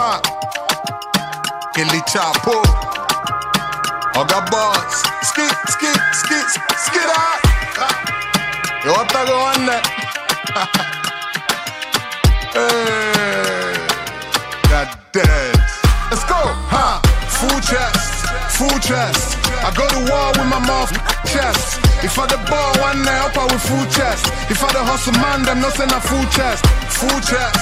ha. Gilly Chapo. Oga boss. Skid out. You want to go on there? Hey. God dead. Let's go, ha. Full chest. I go to war with my mouth chest. If I the ball one day up I with full chest. If I the hustle man, them no send a full chest. Full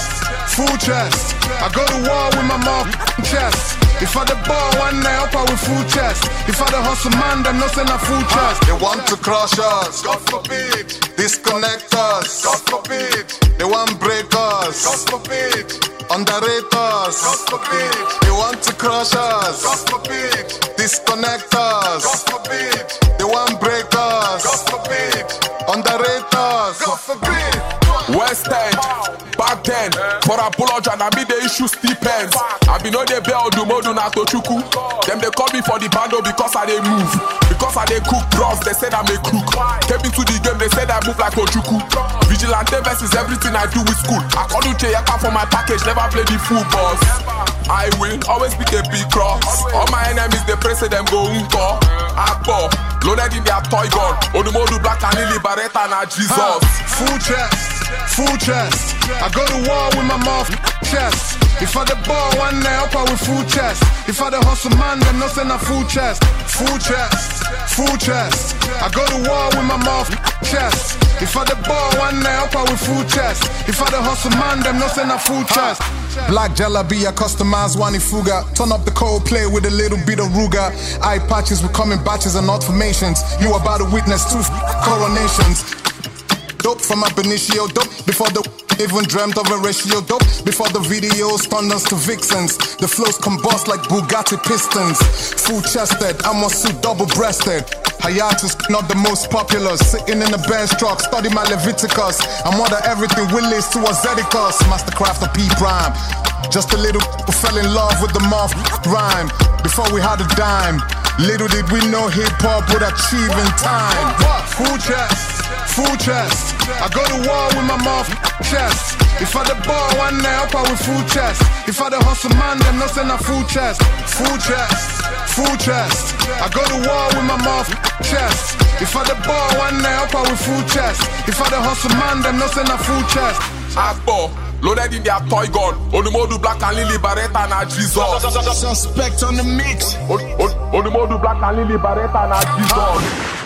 chest. I go to war with my mouth chest. If I the ball one day up I with full chest. If I the hustle man, them no send a full chest. They want to crush us, God forbid. Disconnect us, God forbid. They want break us, God forbid. Underrate us, God forbid. They want to crush us, God forbid. Disconnect us, God forbid. They want break us, God forbid. Underrate us, God forbid. West End, back then, for a bullet and I be the issue stipends. I be no they bell do modu na tochuku. Them they call me for the bando because I they move. Because I they cook bros, they said I'm a crook. Came into the game, they said I move like Ojuku. Vigilante versus everything I do with school. I call you Cheyaka for my package, never play the full boss. I will always be a big cross. All my enemies they pray say them go unko. Akbo, loaded in their toy gun. Onumodu black and Lily Barretta na Jesus. Full chest. I go to war with my mouth chest. If I the ball one day up I with full chest. If I the hustle man, them no send a full chest. Full chest. I go to war with my mouth chest. If I the ball one day up I with full chest. If I the hustle man, them no send a full chest. Black Jalabi, I customized Wani Fuga. Turn up the cold play with a little bit of Ruga. Eye patches, we come in batches and not formations. You about to witness 2 coronations. Dope from ab initio, dope before the even dreamt of a ratio, dope before the videos turned us to vixens. The flows combust like Bugatti pistons. Full chested, I'm on suit double breasted. Hiatus, not the most popular. Sitting in the Benz truck, study my Leviticus. I'm more than everything Willis to Azedicus. Mastercraft of P-Prime. Just a little fell in love with the moth rhyme. Before we had a dime, little did we know hip-hop would achieve in time. Full chest. I go to war with my mouth chest. If I the ball one day up I with full chest. If I the hustle man, them no send a full chest. Full chest. I go to war with my mouth chest. If I the ball one day up I with full chest. If I the hustle man, them no send a full chest. Akbo, loaded in their toy gun. Onumodu black and Lily Barretta na Jesus. Suspect on the mix. Onumodu black and Lily Barretta na Jesus.